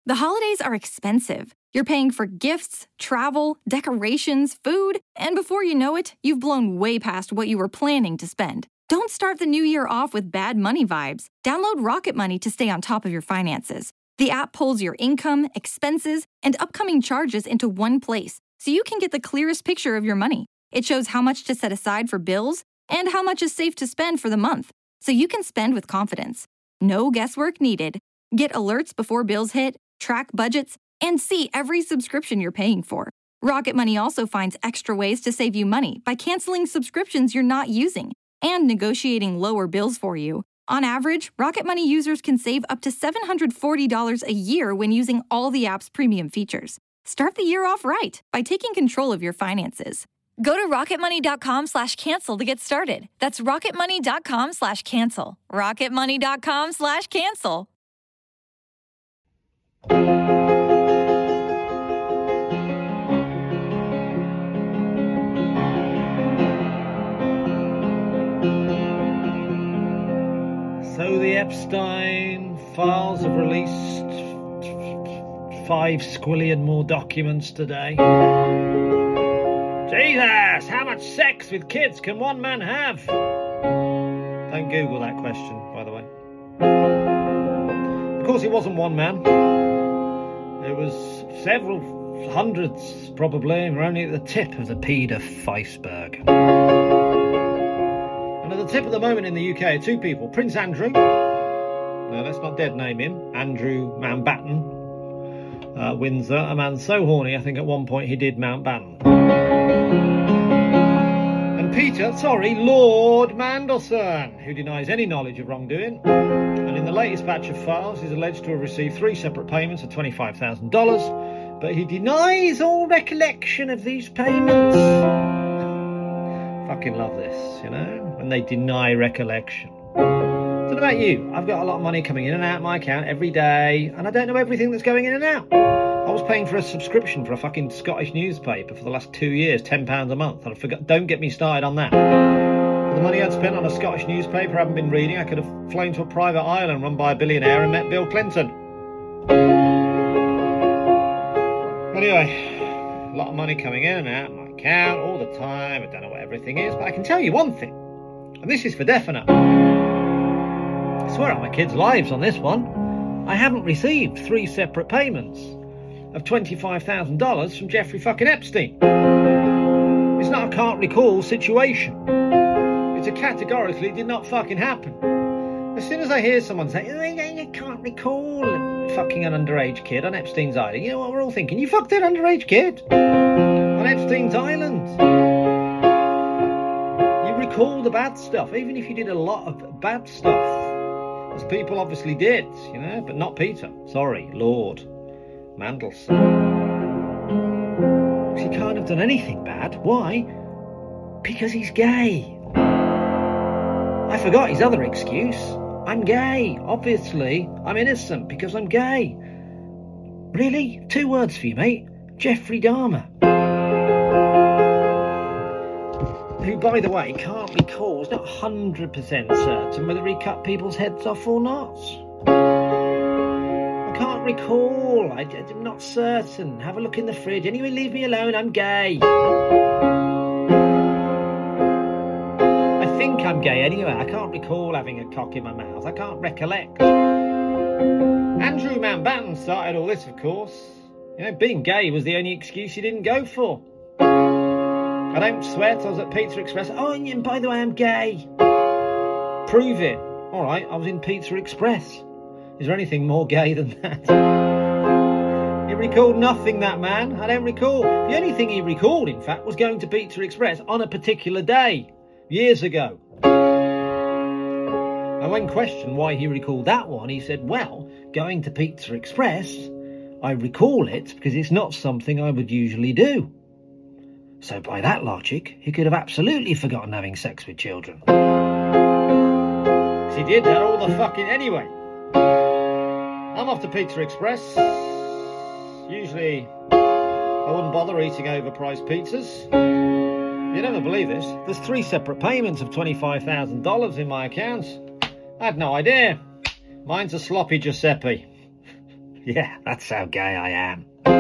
The holidays are expensive. You're paying for gifts, travel, decorations, food, and before you know it, you've blown way past what you were planning to spend. Don't start the new year off with bad money vibes. Download Rocket Money to stay on top of your finances. The app pulls your income, expenses, and upcoming charges into one place, so you can get the clearest picture of your money. It shows how much to set aside for bills and how much is safe to spend for the month, so you can spend with confidence. No guesswork needed. Get alerts before bills hit, track budgets, and see every subscription you're paying for. Rocket Money also finds extra ways to save you money by canceling subscriptions you're not using and negotiating lower bills for you. On average, Rocket Money users can save up to $740 a year when using all the app's premium features. Start the year off right by taking control of your finances. Go to rocketmoney.com/cancel to get started. That's rocketmoney.com/cancel. rocketmoney.com/cancel. So the Epstein files have released 5 squillion more documents today. Jesus, how much sex with kids can one man have? Don't Google that question, by the way. Of course, it wasn't one man. It was several hundreds, probably. We're only at the tip of the paedophile iceberg. And at the tip at the moment in the UK are 2 people. Prince Andrew. No, let's not dead name him. Andrew Mountbatten. Windsor. A man so horny, I think at one point he did Mountbatten. And Lord Mandelson, who denies any knowledge of wrongdoing. And in the latest batch of files, he's alleged to have received 3 separate payments of $25,000. But he denies all recollection of these payments. Fucking love this, you know, when they deny recollection. I don't know about you, I've got a lot of money coming in and out of my account every day, and I don't know everything that's going in and out. I was paying for a subscription for a fucking Scottish newspaper for the last 2 years, £10 a month, and I forgot. Don't get me started on that. For the money I'd spent on a Scottish newspaper I haven't been reading, I could have flown to a private island run by a billionaire and met Bill Clinton. Anyway, a lot of money coming in and out of my account all the time. I don't know what everything is, but I can tell you one thing, and this is for definite. I swear on my kids' lives on this one, I haven't received 3 separate payments of $25,000 from Jeffrey fucking Epstein. It's not a can't recall situation. It's a categorically did not fucking happen. As soon as I hear someone say, oh, I can't recall fucking an underage kid on Epstein's Island, you know what we're all thinking? You fucked that underage kid on Epstein's Island. You recall the bad stuff, even if you did a lot of bad stuff. As people obviously did, you know, but not Peter. Sorry, Lord Mandelson. He can't have done anything bad. Why? Because he's gay. I forgot his other excuse. I'm gay. Obviously, I'm innocent because I'm gay. Really? 2 words for you, mate. Jeffrey Dahmer. Who, by the way, can't recall, is not 100% certain whether he cut people's heads off or not. I can't recall. I'm not certain. Have a look in the fridge. Anyway, leave me alone. I'm gay. I think I'm gay anyway. I can't recall having a cock in my mouth. I can't recollect. Andrew Mountbatten started all this, of course. You know, being gay was the only excuse he didn't go for. I don't sweat, I was at Pizza Express. Oh, and by the way, I'm gay. Prove it. All right, I was in Pizza Express. Is there anything more gay than that? He recalled nothing, that man. I don't recall. The only thing he recalled, in fact, was going to Pizza Express on a particular day, years ago. And when questioned why he recalled that one, he said, well, going to Pizza Express, I recall it because it's not something I would usually do. So by that logic, he could have absolutely forgotten having sex with children. He did that all the fucking... Anyway, I'm off to Pizza Express. Usually, I wouldn't bother eating overpriced pizzas. You'll never believe this. There's 3 separate payments of $25,000 in my account. I had no idea. Mine's a sloppy Giuseppe. Yeah, that's how gay I am.